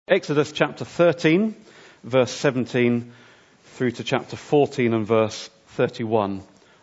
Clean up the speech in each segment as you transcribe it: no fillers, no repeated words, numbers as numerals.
Exodus chapter 13, verse 17 through to chapter 14 and verse 31.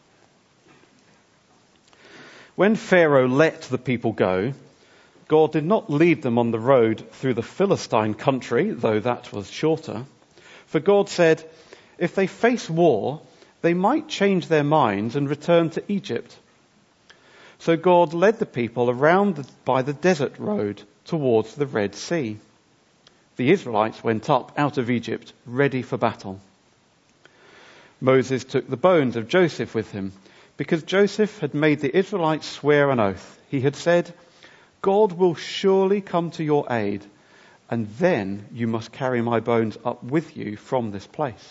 When Pharaoh let the people go, God did not lead them on the road through the Philistine country, though that was shorter. For God said, if they face war, they might change their minds and return to Egypt. So God led the people around by the desert road towards the Red Sea. The Israelites went up out of Egypt, ready for battle. Moses took the bones of Joseph with him, because Joseph had made the Israelites swear an oath. He had said, God will surely come to your aid, and then you must carry my bones up with you from this place.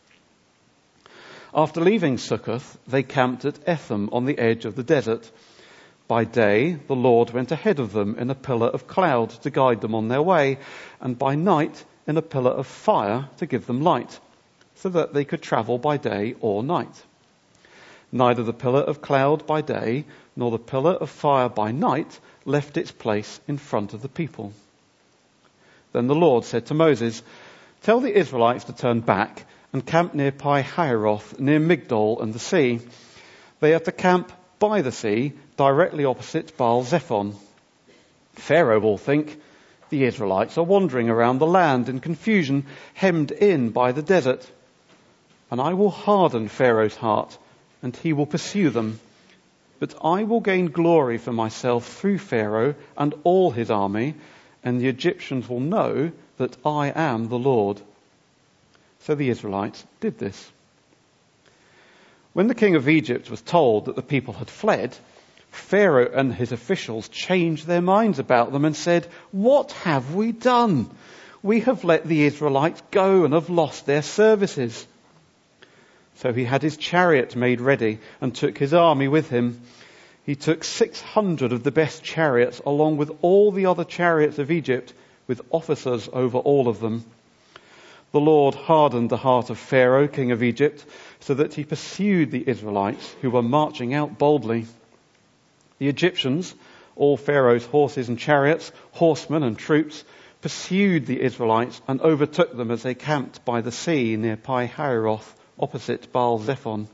After leaving Succoth, they camped at Etham on the edge of the desert. By day, the Lord went ahead of them in a pillar of cloud to guide them on their way, and by night in a pillar of fire to give them light, so that they could travel by day or night. Neither the pillar of cloud by day nor the pillar of fire by night left its place in front of the people. Then the Lord said to Moses, tell the Israelites to turn back and camp near Pi-Hahiroth, near Migdol and the sea. They are to camp by the sea, directly opposite Baal-Zephon. Pharaoh will think, the Israelites are wandering around the land in confusion, hemmed in by the desert. And I will harden Pharaoh's heart, and he will pursue them. But I will gain glory for myself through Pharaoh and all his army, and the Egyptians will know that I am the Lord. So the Israelites did this. When the king of Egypt was told that the people had fled, Pharaoh and his officials changed their minds about them and said, what have we done? We have let the Israelites go and have lost their services. So he had his chariot made ready and took his army with him. He took 600 of the best chariots along with all the other chariots of Egypt, with officers over all of them. The Lord hardened the heart of Pharaoh, king of Egypt, so that he pursued the Israelites who were marching out boldly. The Egyptians, all Pharaoh's horses and chariots, horsemen and troops, pursued the Israelites and overtook them as they camped by the sea near Pi-Hahiroth, opposite Baal-Zephon.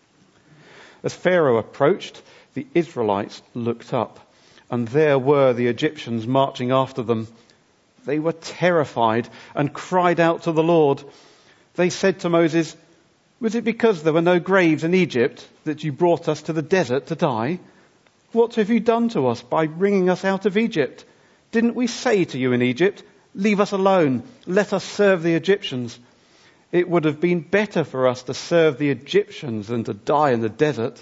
As Pharaoh approached, the Israelites looked up, and there were the Egyptians marching after them. They were terrified and cried out to the Lord. They said to Moses, was it because there were no graves in Egypt that you brought us to the desert to die? What have you done to us by bringing us out of Egypt? Didn't we say to you in Egypt, leave us alone, let us serve the Egyptians? It would have been better for us to serve the Egyptians than to die in the desert.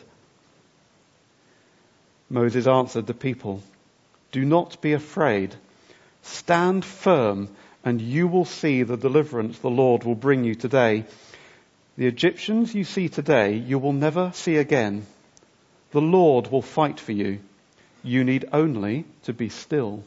Moses answered the people, do not be afraid. Stand firm, and you will see the deliverance the Lord will bring you today. The Egyptians you see today, you will never see again. The Lord will fight for you. You need only to be still.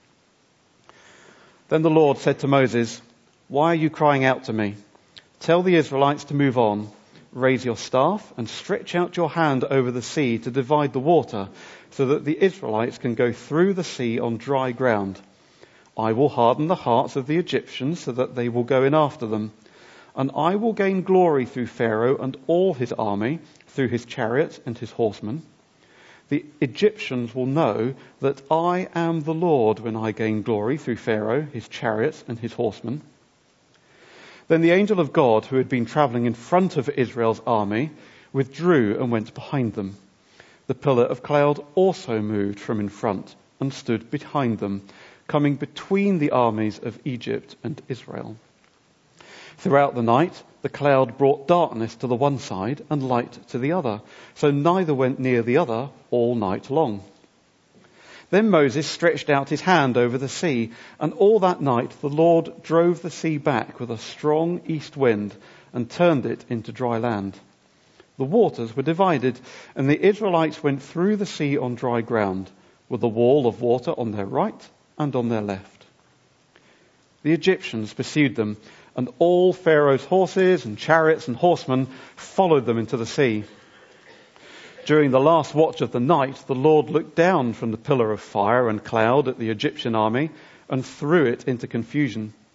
Then the Lord said to Moses, why are you crying out to me? Tell the Israelites to move on. Raise your staff and stretch out your hand over the sea to divide the water, so that the Israelites can go through the sea on dry ground. I will harden the hearts of the Egyptians so that they will go in after them. And I will gain glory through Pharaoh and all his army, through his chariots and his horsemen. The Egyptians will know that I am the Lord when I gain glory through Pharaoh, his chariots and his horsemen. Then the angel of God, who had been traveling in front of Israel's army, withdrew and went behind them. The pillar of cloud also moved from in front and stood behind them, coming between the armies of Egypt and Israel. Throughout the night, the cloud brought darkness to the one side and light to the other, so neither went near the other all night long. Then Moses stretched out his hand over the sea, and all that night the Lord drove the sea back with a strong east wind and turned it into dry land. The waters were divided, and the Israelites went through the sea on dry ground, with a wall of water on their right and on their left. The Egyptians pursued them, and all Pharaoh's horses and chariots and horsemen followed them into the sea. During the last watch of the night, the Lord looked down from the pillar of fire and cloud at the Egyptian army and threw it into confusion.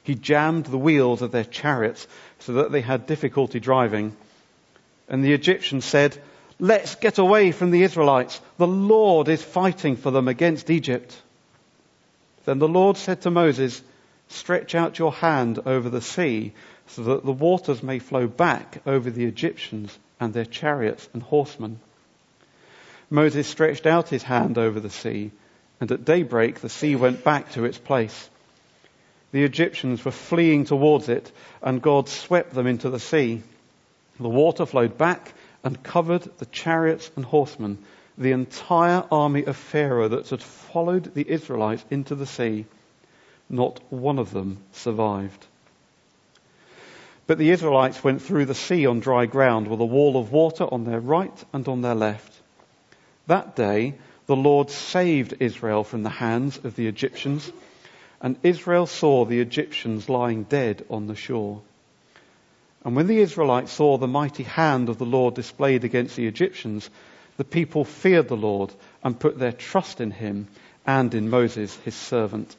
He jammed the wheels of their chariots so that they had difficulty driving. And the Egyptians said, "Let's get away from the Israelites. The Lord is fighting for them against Egypt." Then the Lord said to Moses, "Stretch out your hand over the sea so that the waters may flow back over the Egyptians and their chariots and horsemen." Moses stretched out his hand over the sea, and at daybreak the sea went back to its place. The Egyptians were fleeing towards it, and God swept them into the sea. The water flowed back and covered the chariots and horsemen, the entire army of Pharaoh that had followed the Israelites into the sea. Not one of them survived. But the Israelites went through the sea on dry ground with a wall of water on their right and on their left. That day the Lord saved Israel from the hands of the Egyptians, and Israel saw the Egyptians lying dead on the shore. And when the Israelites saw the mighty hand of the Lord displayed against the Egyptians, the people feared the Lord and put their trust in him and in Moses, his servant.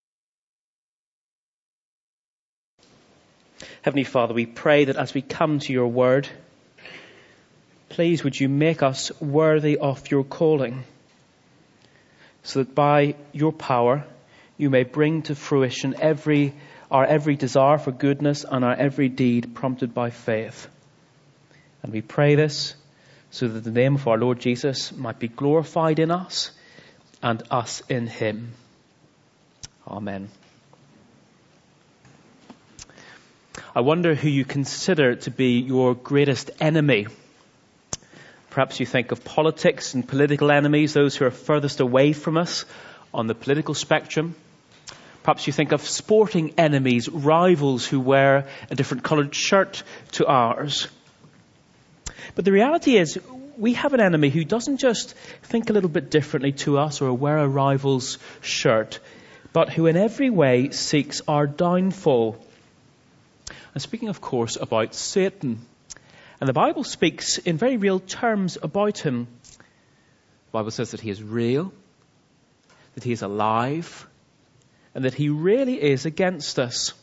Heavenly Father, we pray that as we come to your word, please would you make us worthy of your calling, so that by your power you may bring to fruition our every desire for goodness and our every deed prompted by faith. And we pray this so that the name of our Lord Jesus might be glorified in us and us in him. Amen. I wonder who you consider to be your greatest enemy. Perhaps you think of politics and political enemies, those who are furthest away from us on the political spectrum. Perhaps you think of sporting enemies, rivals who wear a different coloured shirt to ours. But the reality is, we have an enemy who doesn't just think a little bit differently to us or wear a rival's shirt, but who in every way seeks our downfall. I'm speaking, of course, about Satan. And the Bible speaks in very real terms about him. The Bible says that he is real, that he is alive, and that he really is against us.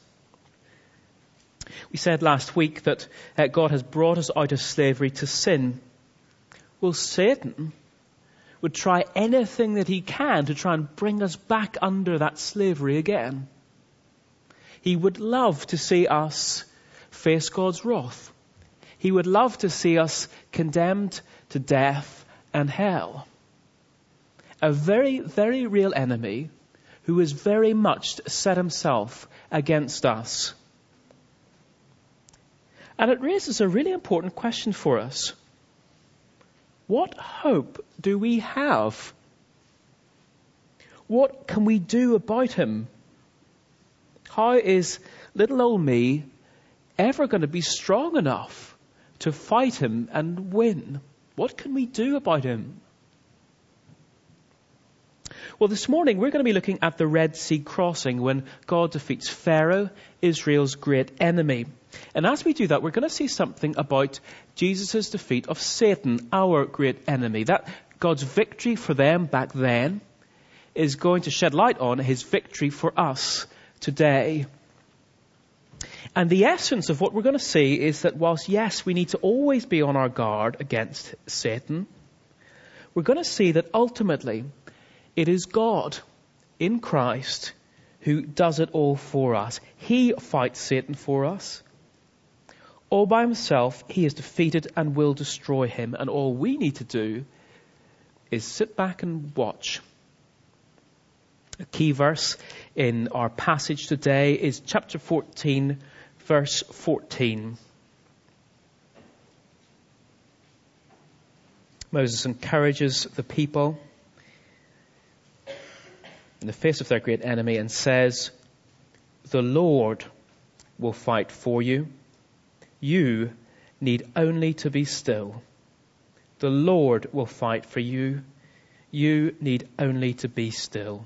We said last week that God has brought us out of slavery to sin. Well, Satan would try anything that he can to try and bring us back under that slavery again. He would love to see us face God's wrath. He would love to see us condemned to death and hell. A very, very real enemy who has very much set himself against us. And it raises a really important question for us. What hope do we have? What can we do about him? How is little old me ever going to be strong enough to fight him and win? What can we do about him? Well, this morning we're going to be looking at the Red Sea crossing when God defeats Pharaoh, Israel's great enemy. And as we do that, we're going to see something about Jesus' defeat of Satan, our great enemy. That God's victory for them back then is going to shed light on his victory for us today. And the essence of what we're going to see is that whilst, yes, we need to always be on our guard against Satan, we're going to see that ultimately it is God in Christ who does it all for us. He fights Satan for us. All by himself, he is defeated and will destroy him. And all we need to do is sit back and watch. A key verse in our passage today is chapter 14, verse 14. Moses encourages the people in the face of their great enemy and says, "The Lord will fight for you. You need only to be still. The Lord will fight for you. You need only to be still."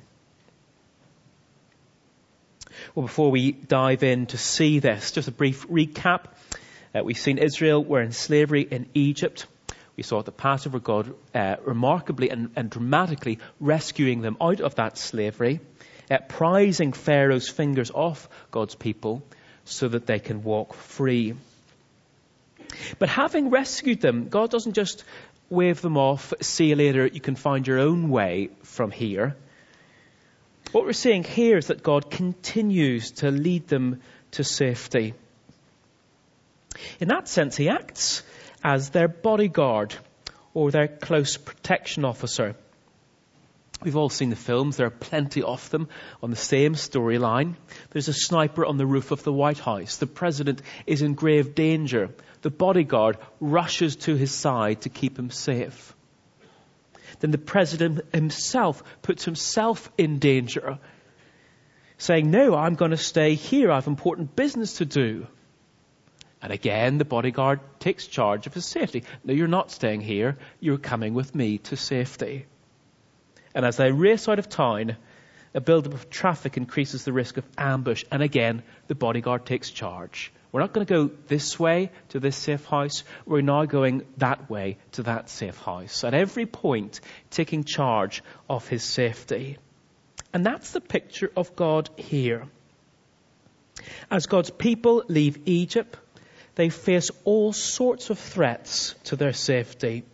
Well, before we dive in to see this, just a brief recap. We've seen Israel were in slavery in Egypt. We saw at the Passover God remarkably and dramatically rescuing them out of that slavery. prizing Pharaoh's fingers off God's people so that they can walk free. But having rescued them, God doesn't just wave them off, see you later, you can find your own way from here. What we're seeing here is that God continues to lead them to safety. In that sense, he acts as their bodyguard or their close protection officer. We've all seen the films. There are plenty of them on the same storyline. There's a sniper on the roof of the White House. The president is in grave danger. The bodyguard rushes to his side to keep him safe. Then the president himself puts himself in danger, saying, no, I'm going to stay here. I have important business to do. And again, the bodyguard takes charge of his safety. No, you're not staying here. You're coming with me to safety. And as they race out of town, a build-up of traffic increases the risk of ambush. And again, the bodyguard takes charge. We're not going to go this way to this safe house. We're now going that way to that safe house. At every point, taking charge of his safety. And that's the picture of God here. As God's people leave Egypt, they face all sorts of threats to their safety.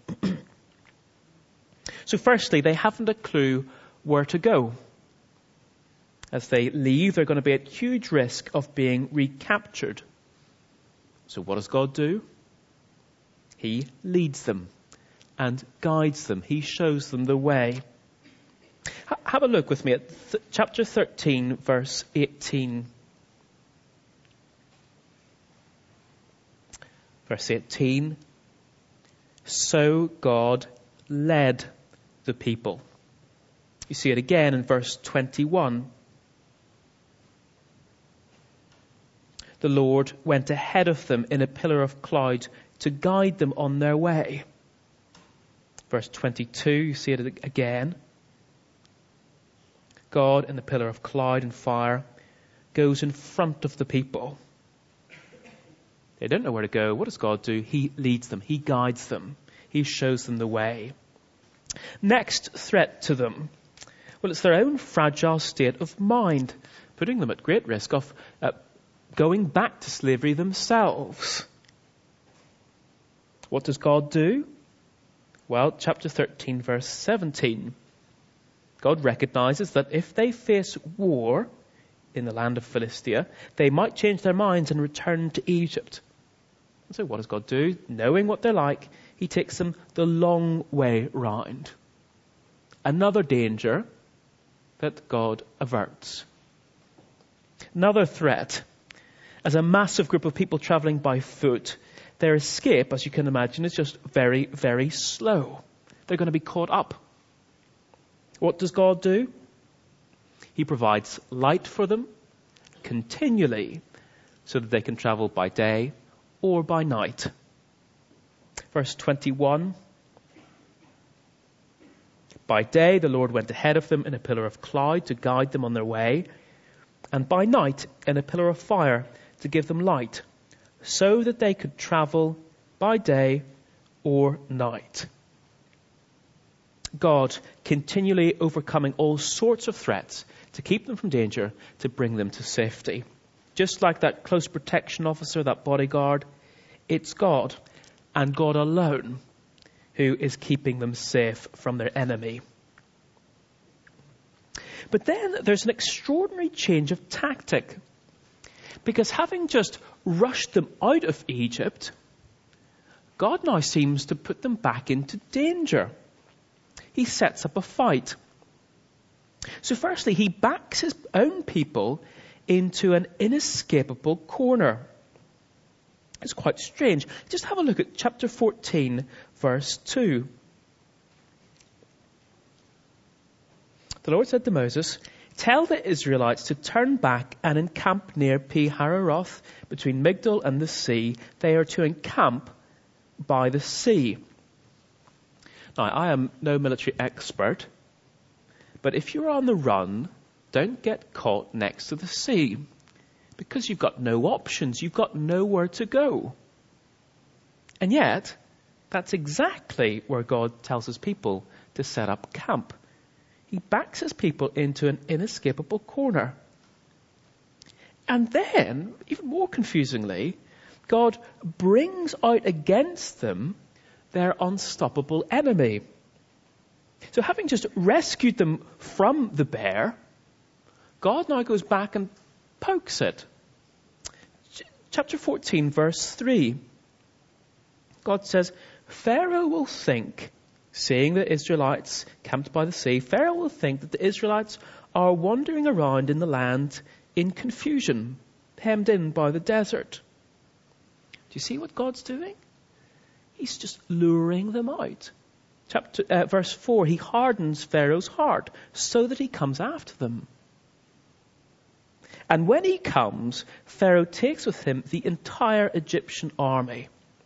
So firstly, they haven't a clue where to go. As they leave, they're going to be at huge risk of being recaptured. So what does God do? He leads them and guides them. He shows them the way. Have a look with me at chapter 13, verse 18. Verse 18. So God led the people. You see it again in verse 21. The Lord went ahead of them in a pillar of cloud to guide them on their way. Verse 22, you see it again. God in the pillar of cloud and fire goes in front of the people. They don't know where to go. What does God do? He leads them. He guides them. He shows them the way. Next threat to them. Well, it's their own fragile state of mind, putting them at great risk of going back to slavery themselves. What does God do? Well, chapter 13, verse 17. God recognizes that if they face war in the land of Philistia, they might change their minds and return to Egypt. And so what does God do? Knowing what they're like, he takes them the long way round. Another danger that God averts. Another threat. As a massive group of people traveling by foot, their escape, as you can imagine, is just very, very slow. They're going to be caught up. What does God do? He provides light for them continually so that they can travel by day or by night. Verse 21. By day the Lord went ahead of them in a pillar of cloud to guide them on their way, and by night in a pillar of fire to give them light, so that they could travel by day or night. God continually overcoming all sorts of threats to keep them from danger, to bring them to safety. Just like that close protection officer, that bodyguard, it's God and God alone who is keeping them safe from their enemy. But then there's an extraordinary change of tactic. Because having just rushed them out of Egypt, God now seems to put them back into danger. He sets up a fight. So firstly, he backs his own people into an inescapable corner. It's quite strange. Just have a look at chapter 14, verse 2. The Lord said to Moses, "Tell the Israelites to turn back and encamp near Pi-hahiroth, between Migdol and the sea. They are to encamp by the sea." Now, I am no military expert, but if you're on the run, don't get caught next to the sea, because you've got no options. You've got nowhere to go. And yet, that's exactly where God tells his people to set up camp. He backs his people into an inescapable corner. And then, even more confusingly, God brings out against them their unstoppable enemy. So having just rescued them from the bear, God now goes back and pokes it. Chapter 14, verse 3. God says, Pharaoh will think, seeing the Israelites camped by the sea, Pharaoh will think that the Israelites are wandering around in the land in confusion, hemmed in by the desert. Do you see what God's doing? He's just luring them out. Verse 4, he hardens Pharaoh's heart so that he comes after them. And when he comes, Pharaoh takes with him the entire Egyptian army.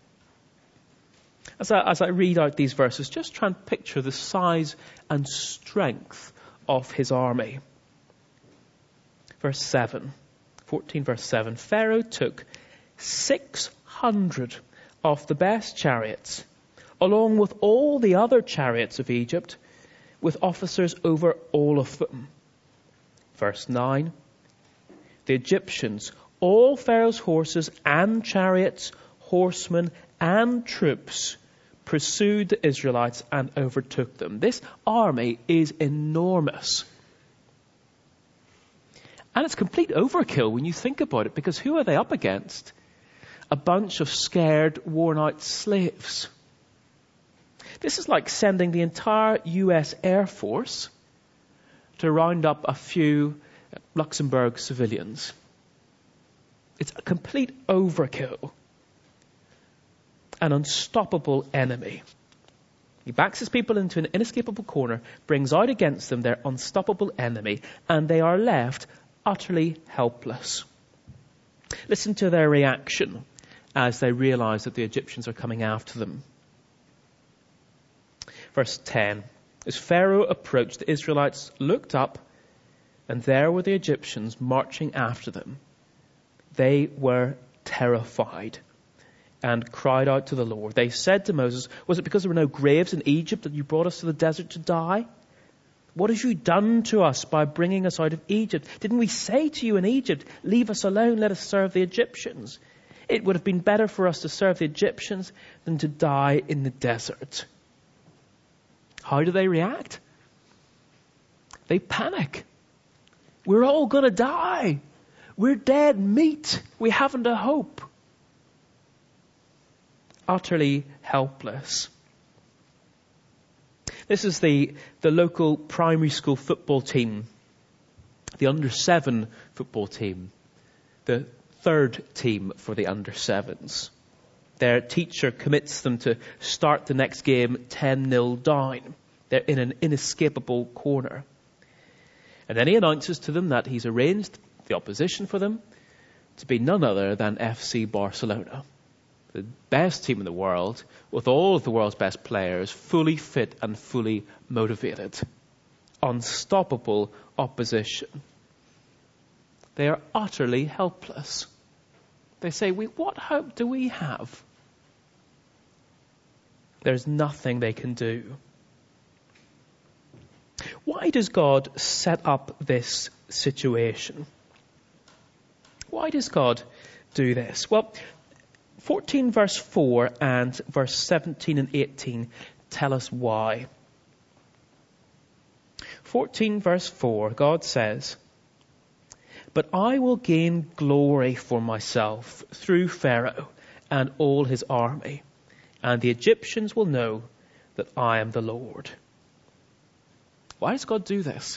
As I read out these verses, just try and picture the size and strength of his army. Verse 7, 14 verse 7, Pharaoh took 600 of the best chariots, along with all the other chariots of Egypt, with officers over all of them. Verse 9, the Egyptians, all Pharaoh's horses and chariots, horsemen and troops, pursued the Israelites and overtook them. This army is enormous. And it's complete overkill when you think about it, because who are they up against? A bunch of scared, worn-out slaves. This is like sending the entire US Air Force to round up a few Luxembourg civilians. It's a complete overkill. An unstoppable enemy. He backs his people into an inescapable corner, brings out against them their unstoppable enemy, and they are left utterly helpless. Listen to their reaction as they realize that the Egyptians are coming after them. Verse 10. As Pharaoh approached, the Israelites looked up, and there were the Egyptians marching after them. They were terrified and cried out to the Lord. They said to Moses, was it because there were no graves in Egypt that you brought us to the desert to die? What have you done to us by bringing us out of Egypt? Didn't we say to you in Egypt, leave us alone, let us serve the Egyptians? It would have been better for us to serve the Egyptians than to die in the desert. How do they react? They panic. We're all going to die. We're dead meat. We haven't a hope. Utterly helpless. This is the local primary school football team, the under-7 football team, the third team for the under-7s. Their teacher commits them to start the next game 10-0 down. They're in an inescapable corner. And then he announces to them that he's arranged the opposition for them to be none other than FC Barcelona. The best team in the world, with all of the world's best players, fully fit and fully motivated. Unstoppable opposition. They are utterly helpless. They say, what hope do we have? There's nothing they can do. Why does God set up this situation? Why does God do this? Well, 14 verse 4 and verse 17 and 18 tell us why. 14 verse 4, God says, but I will gain glory for myself through Pharaoh and all his army, and the Egyptians will know that I am the Lord. Why does God do this?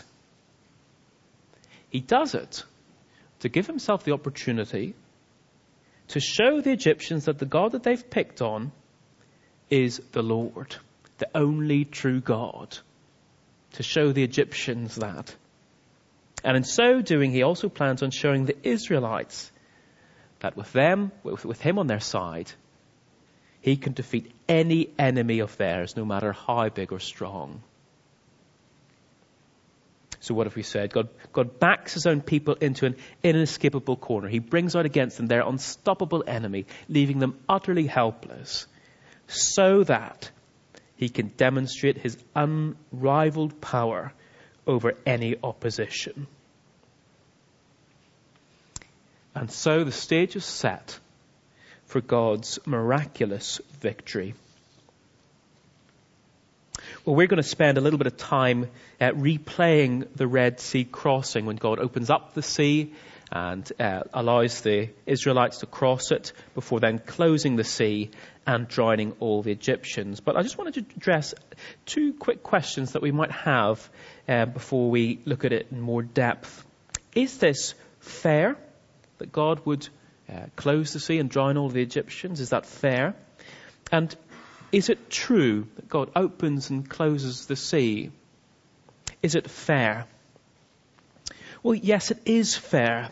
He does it to give himself the opportunity to show the Egyptians that the God that they've picked on is the Lord, the only true God. To show the Egyptians that. And in so doing, he also plans on showing the Israelites that with him on their side, he can defeat any enemy of theirs, no matter how big or strong. So what have we said? God backs his own people into an inescapable corner. He brings out against them their unstoppable enemy, leaving them utterly helpless, so that he can demonstrate his unrivaled power over any opposition. And so the stage is set for God's miraculous victory. Well, we're going to spend a little bit of time replaying the Red Sea crossing when God opens up the sea and allows the Israelites to cross it before then closing the sea and drowning all the Egyptians. But I just wanted to address two quick questions that we might have before we look at it in more depth. Is this fair that God would close the sea and drown all the Egyptians? Is that fair? And is it true that God opens and closes the sea? Is it fair? Well, yes, it is fair.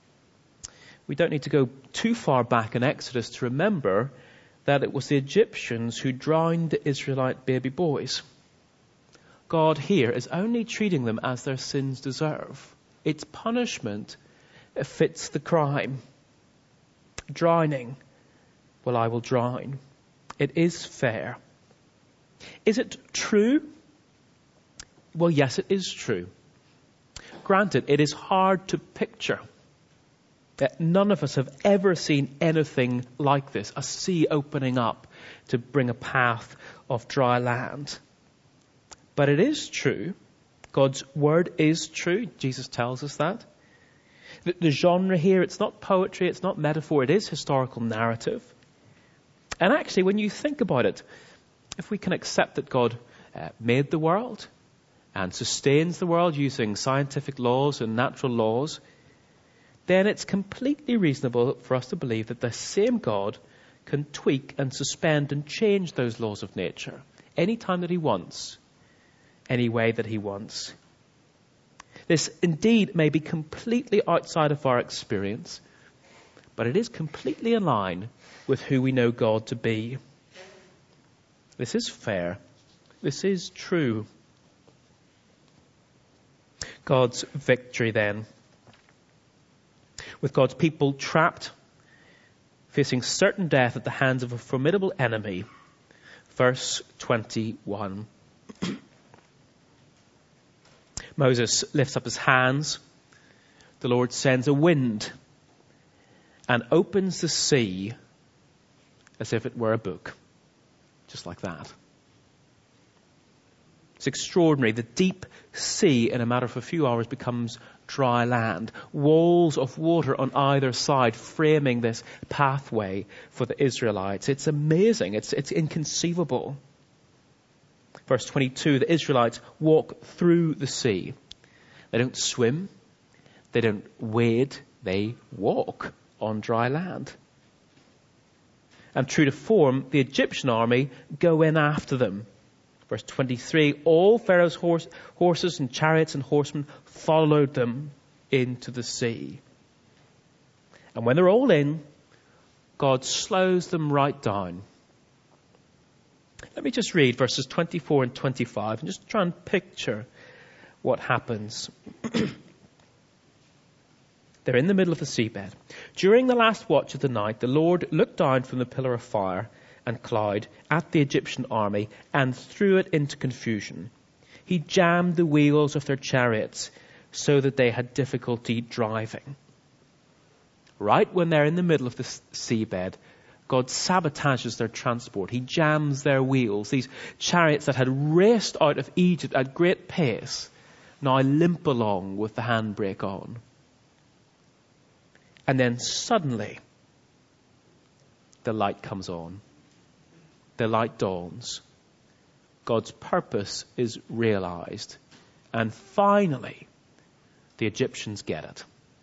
We don't need to go too far back in Exodus to remember that it was the Egyptians who drowned the Israelite baby boys. God here is only treating them as their sins deserve. Its punishment fits the crime. Drowning, well, I will drown. It is fair. Is it true? Well, yes, it is true. Granted, it is hard to picture. None of us have ever seen anything like this, a sea opening up to bring a path of dry land. But it is true. God's word is true. Jesus tells us that. The genre here, it's not poetry, it's not metaphor, it is historical narrative. And actually, when you think about it, if we can accept that God made the world and sustains the world using scientific laws and natural laws, then it's completely reasonable for us to believe that the same God can tweak and suspend and change those laws of nature any time that he wants, any way that he wants. This indeed may be completely outside of our experience, but it is completely in line with who we know God to be. This is fair. This is true. God's victory then. With God's people trapped, facing certain death at the hands of a formidable enemy. Verse 21. Moses lifts up his hands. The Lord sends a wind and opens the sea as if it were a book. Just like that. It's extraordinary. The deep sea, in a matter of a few hours, becomes dry land. Walls of water on either side framing this pathway for the Israelites. It's amazing. It's inconceivable. Verse 22, the Israelites walk through the sea. They don't swim. They don't wade. They walk on dry land. And true to form, the Egyptian army go in after them. Verse 23, all Pharaoh's horses and chariots and horsemen followed them into the sea. And when they're all in, God slows them right down. Let me just read verses 24 and 25 and just try and picture what happens. They're in the middle of the seabed. During the last watch of the night, the Lord looked down from the pillar of fire and cloud at the Egyptian army and threw it into confusion. He jammed the wheels of their chariots so that they had difficulty driving. Right when they're in the middle of the seabed, God sabotages their transport. He jams their wheels. These chariots that had raced out of Egypt at great pace now limp along with the handbrake on. And then suddenly, the light comes on. The light dawns. God's purpose is realized. And finally, the Egyptians get it.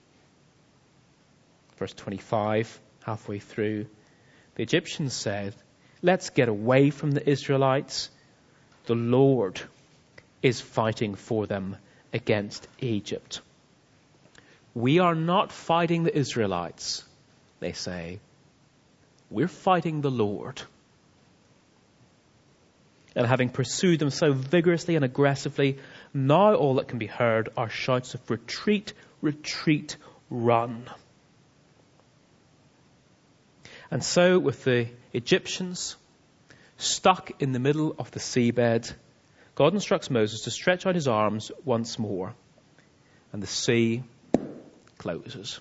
Verse 25, halfway through, the Egyptians said, let's get away from the Israelites. The Lord is fighting for them against Egypt. We are not fighting the Israelites, they say. We're fighting the Lord. And having pursued them so vigorously and aggressively, now all that can be heard are shouts of retreat, retreat, run. And so with the Egyptians stuck in the middle of the seabed, God instructs Moses to stretch out his arms once more, and the sea closes.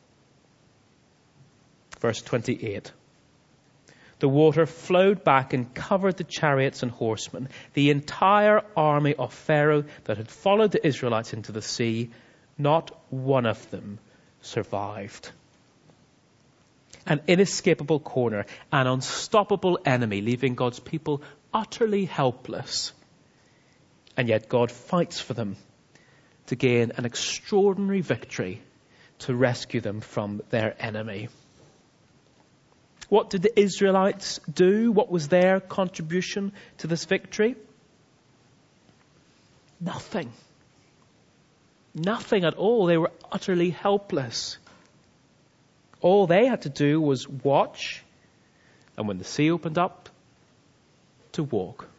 Verse 28. The water flowed back and covered the chariots and horsemen. The entire army of Pharaoh that had followed the Israelites into the sea, not one of them survived. An inescapable corner, an unstoppable enemy, leaving God's people utterly helpless. And yet God fights for them to gain an extraordinary victory to rescue them from their enemy. What did the Israelites do? What was their contribution to this victory? Nothing. Nothing at all. They were utterly helpless. All they had to do was watch, and when the sea opened up, to walk.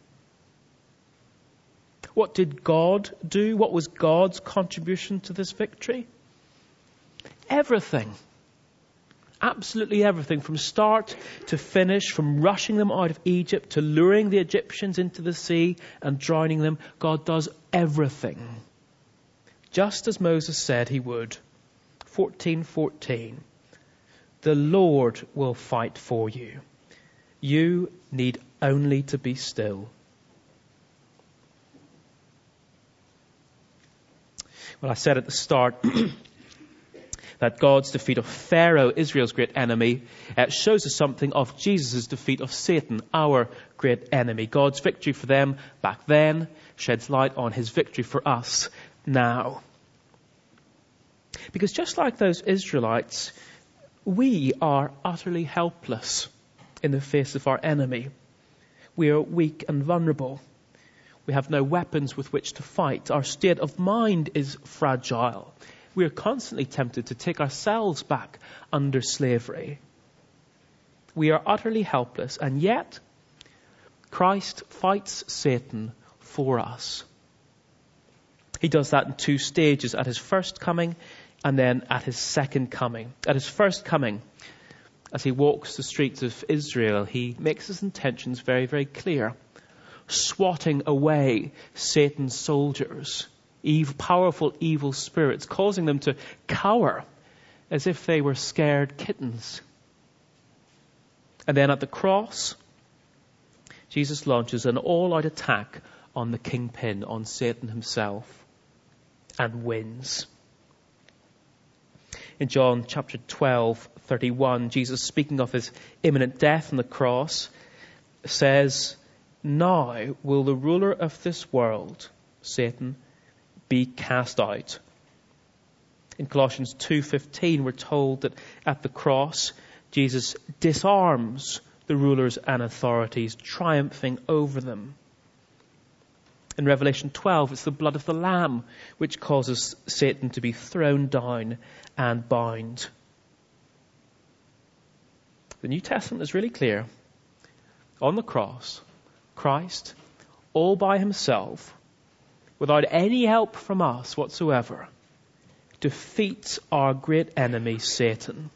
What did God do? What was God's contribution to this victory? Everything. Absolutely everything, from start to finish, from rushing them out of Egypt to luring the Egyptians into the sea and drowning them. God does everything, just as Moses said he would. 14:14. The Lord will fight for you. You need only to be still. Well, I said at the start that God's defeat of Pharaoh, Israel's great enemy, shows us something of Jesus' defeat of Satan, our great enemy. God's victory for them back then sheds light on his victory for us now. Because just like those Israelites, we are utterly helpless in the face of our enemy. We are weak and vulnerable. We have no weapons with which to fight. Our state of mind is fragile. We are constantly tempted to take ourselves back under slavery. We are utterly helpless, and yet Christ fights Satan for us. He does that in two stages, at his first coming and then at his second coming. At his first coming, as he walks the streets of Israel, he makes his intentions very, very clear, swatting away Satan's soldiers, powerful evil spirits, causing them to cower as if they were scared kittens. And then at the cross, Jesus launches an all-out attack on the kingpin, on Satan himself, and wins. In John chapter 12:31, Jesus, speaking of his imminent death on the cross, says, "Now will the ruler of this world, Satan, be cast out." In Colossians 2:15, we're told that at the cross, Jesus disarms the rulers and authorities, triumphing over them. In Revelation 12, it's the blood of the Lamb which causes Satan to be thrown down and bound. The New Testament is really clear. On the cross, Christ, all by himself, without any help from us whatsoever, defeats our great enemy, Satan.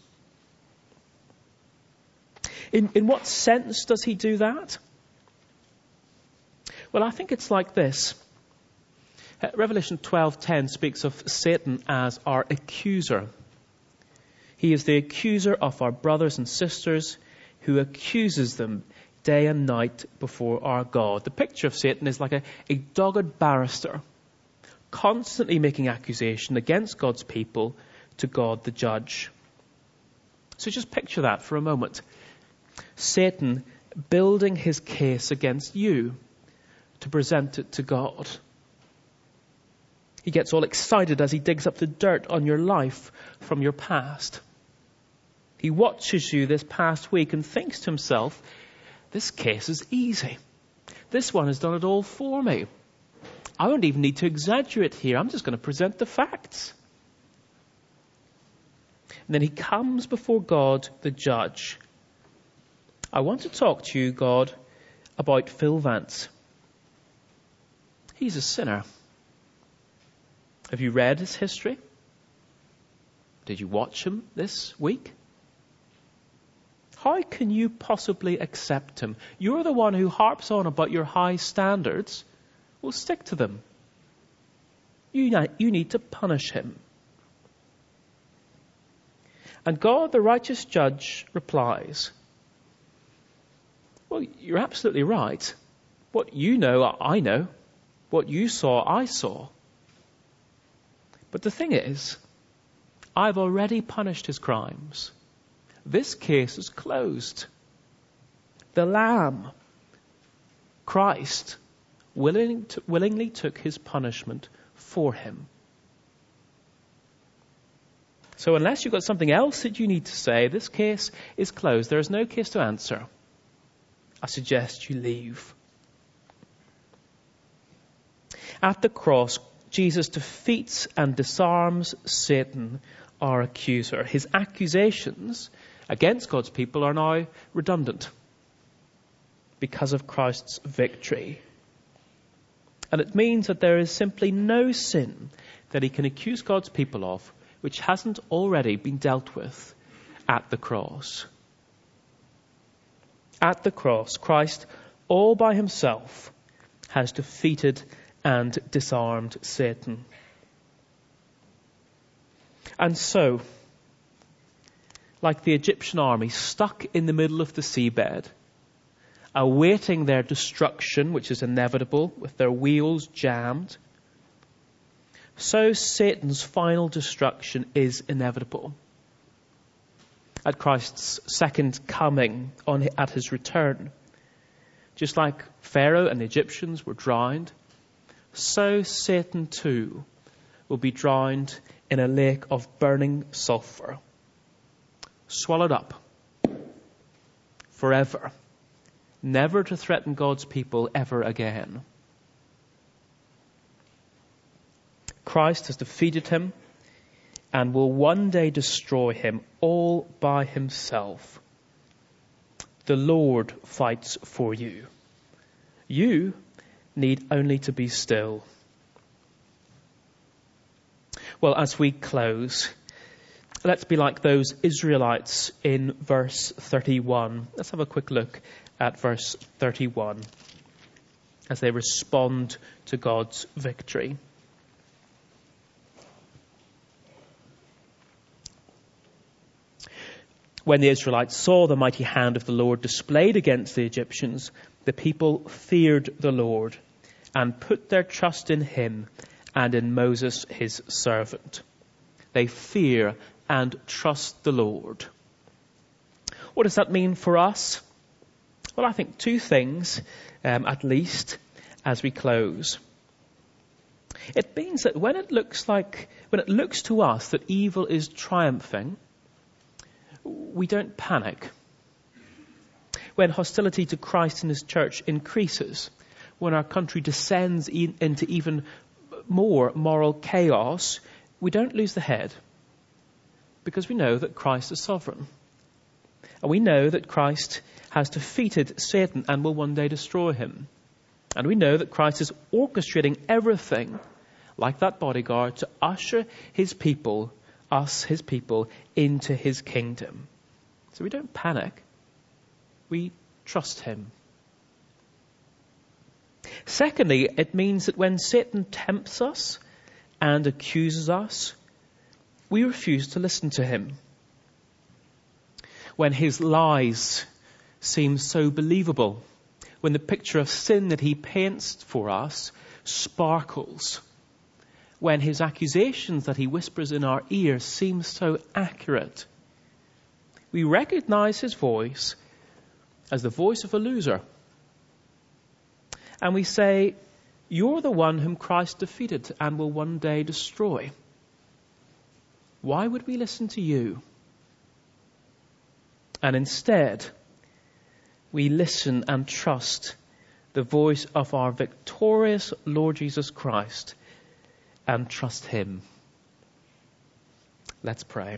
In what sense does he do that? Well, I think it's like this. Revelation 12:10 speaks of Satan as our accuser. He is the accuser of our brothers and sisters, who accuses them day and night before our God. The picture of Satan is like a dogged barrister, constantly making accusation against God's people to God the judge. So just picture that for a moment. Satan building his case against you to present it to God. He gets all excited as he digs up the dirt on your life from your past. He watches you this past week and thinks to himself, this case is easy. This one has done it all for me. I don't even need to exaggerate here. I'm just going to present the facts. And then he comes before God, the judge. I want to talk to you, God, about Phil Vance. He's a sinner. Have you read his history? Did you watch him this week? How can you possibly accept him? You're the one who harps on about your high standards. Well, stick to them. You need to punish him. And God, the righteous judge, replies, well, you're absolutely right. What you know, I know. What you saw, I saw. But the thing is, I've already punished his crimes. This case is closed. The Lamb, Christ, willingly took his punishment for him. So unless you've got something else that you need to say, this case is closed. There is no case to answer. I suggest you leave. At the cross, Jesus defeats and disarms Satan, our accuser. His accusations against God's people are now redundant because of Christ's victory. And it means that there is simply no sin that he can accuse God's people of which hasn't already been dealt with at the cross. At the cross, Christ, all by himself, has defeated and disarmed Satan. And so, like the Egyptian army stuck in the middle of the seabed, awaiting their destruction, which is inevitable, with their wheels jammed, so Satan's final destruction is inevitable. At Christ's second coming, at his return, just like Pharaoh and the Egyptians were drowned, so Satan too will be drowned in a lake of burning sulfur, swallowed up forever, never to threaten God's people ever again. Christ has defeated him and will one day destroy him all by himself. The Lord fights for you. You need only to be still. Well, as we close, let's be like those Israelites in verse 31. Let's have a quick look at verse 31 as they respond to God's victory. When the Israelites saw the mighty hand of the Lord displayed against the Egyptians, the people feared the Lord and put their trust in him and in Moses his servant. They fear and trust the Lord. What does that mean for us? Well, I think two things, at least, as we close. It means that when it looks to us that evil is triumphing, we don't panic. When hostility to Christ and his church increases, when our country descends into even more moral chaos, we don't lose the head, because we know that Christ is sovereign. And we know that Christ has defeated Satan and will one day destroy him. And we know that Christ is orchestrating everything, like that bodyguard, to usher his people, into his kingdom. So we don't panic. We trust him. Secondly, it means that when Satan tempts us and accuses us, we refuse to listen to him. When his lies seem so believable, when the picture of sin that he paints for us sparkles, when his accusations that he whispers in our ears seem so accurate, we recognize his voice as the voice of a loser. And we say, you're the one whom Christ defeated and will one day destroy. Why would we listen to you? And instead, we listen and trust the voice of our victorious Lord Jesus Christ and trust him. Let's pray.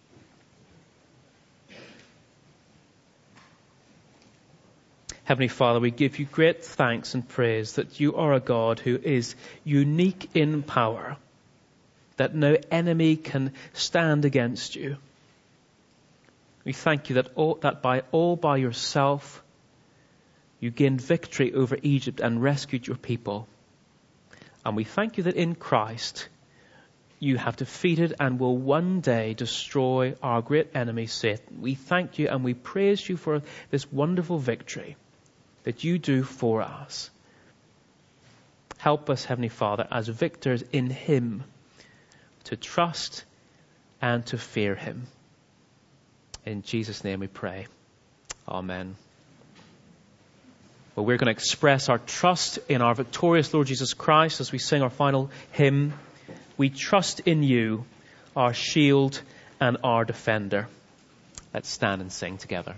Heavenly Father, we give you great thanks and praise that you are a God who is unique in power, that no enemy can stand against you. We thank you that by yourself you gained victory over Egypt and rescued your people. And we thank you that in Christ you have defeated and will one day destroy our great enemy, Satan. We thank you and we praise you for this wonderful victory that you do for us. Help us, Heavenly Father, as victors in him, to trust and to fear him. In Jesus' name we pray. Amen. Well, we're going to express our trust in our victorious Lord Jesus Christ as we sing our final hymn. We trust in you, our shield and our defender. Let's stand and sing together.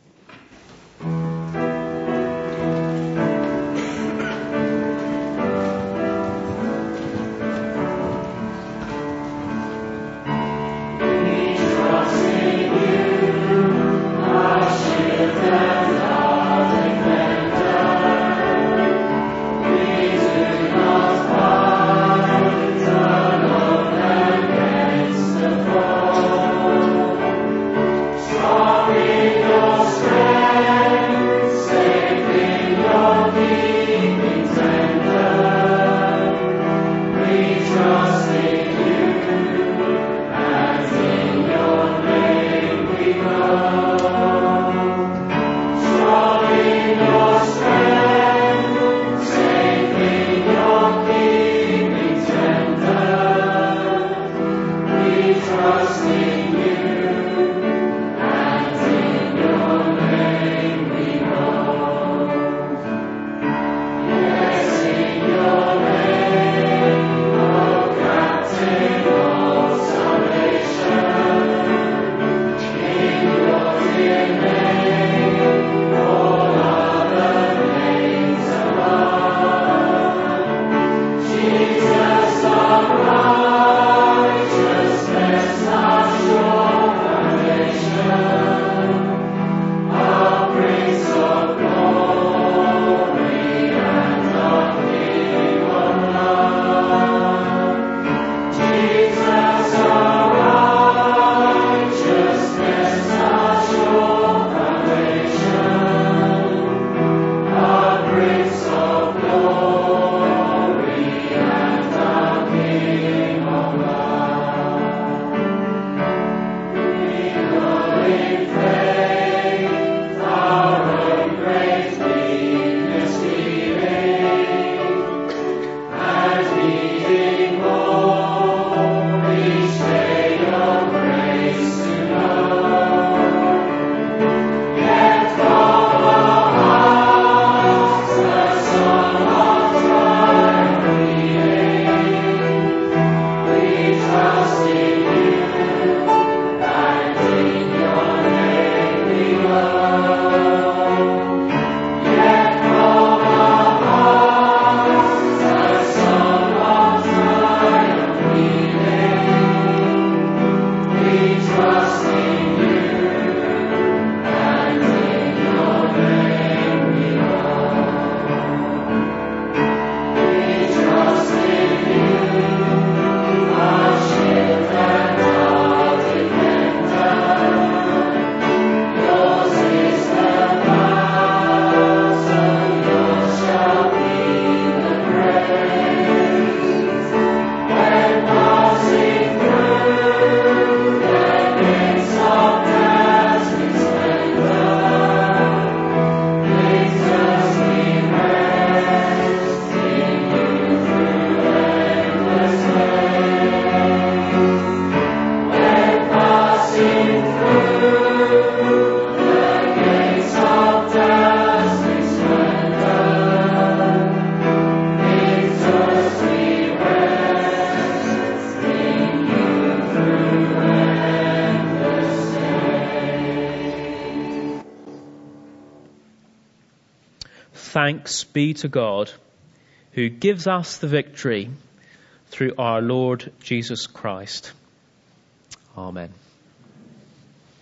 Thanks be to God, who gives us the victory through our Lord Jesus Christ. Amen.